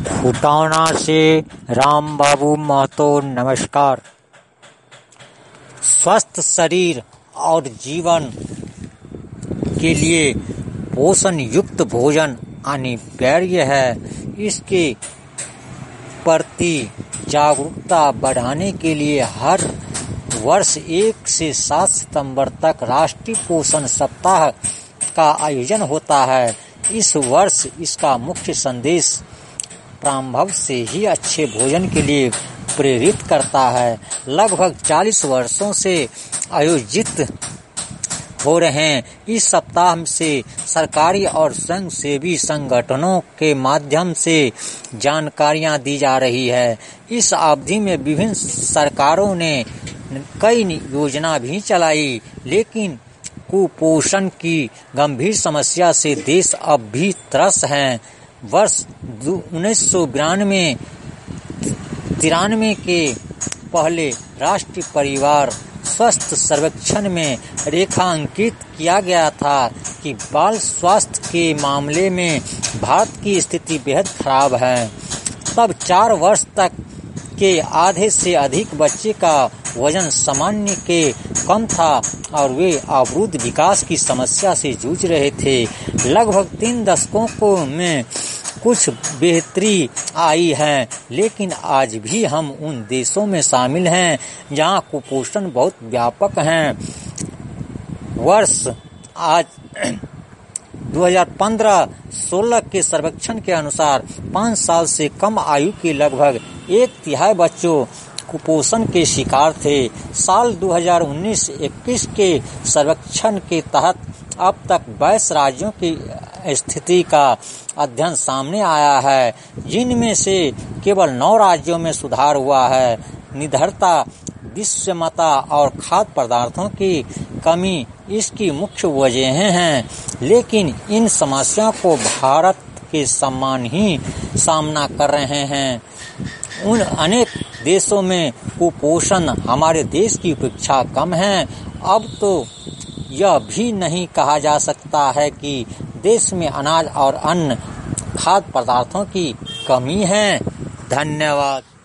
फुटाना से राम बाबू महतो नमस्कार। स्वस्थ शरीर और जीवन के लिए पोषण युक्त भोजन अनिवार्य है। इसके प्रति जागरूकता बढ़ाने के लिए हर वर्ष 1 से 7 सितंबर तक राष्ट्रीय पोषण सप्ताह का आयोजन होता है। इस वर्ष इसका मुख्य संदेश प्रारंभ से ही अच्छे भोजन के लिए प्रेरित करता है। लगभग 40 वर्षों से आयोजित हो रहे हैं इस सप्ताह से सरकारी और स्वयंसेवी संगठनों के माध्यम से जानकारियां दी जा रही है। इस अवधि में विभिन्न सरकारों ने कई योजना भी चलाई, लेकिन कुपोषण की गंभीर समस्या से देश अब भी त्रस्त है। वर्ष 1993 के पहले राष्ट्रीय परिवार स्वास्थ्य सर्वेक्षण में रेखांकित किया गया था कि बाल स्वास्थ्य के मामले में भारत की स्थिति बेहद खराब है। तब 4 वर्ष तक के आधे से अधिक बच्चे का वजन सामान्य के कम था और वे अवरुद्ध विकास की समस्या से जूझ रहे थे। लगभग 3 दशकों में कुछ बेहतरी आई है, लेकिन आज भी हम उन देशों में शामिल हैं जहां कुपोषण बहुत व्यापक है। वर्ष आज 2015-16 के सर्वेक्षण के अनुसार 5 साल से कम आयु के लगभग 1/3 बच्चों कुपोषण के शिकार थे। साल 2019-21 के सर्वेक्षण के तहत अब तक 22 राज्यों की स्थिति का अध्ययन सामने आया है, जिनमें से केवल 9 राज्यों में सुधार हुआ है। निर्धनता, विषमता और खाद्य पदार्थों की कमी इसकी मुख्य वजहें हैं, लेकिन इन समस्याओं को भारत के समान ही सामना कर रहे हैं। उन अनेक देशों में कुपोषण हमारे देश की अपेक्षा कम है। अब तो यह भी नहीं कहा जा सकता है कि देश में अनाज और अन्य खाद्य पदार्थों की कमी है। धन्यवाद।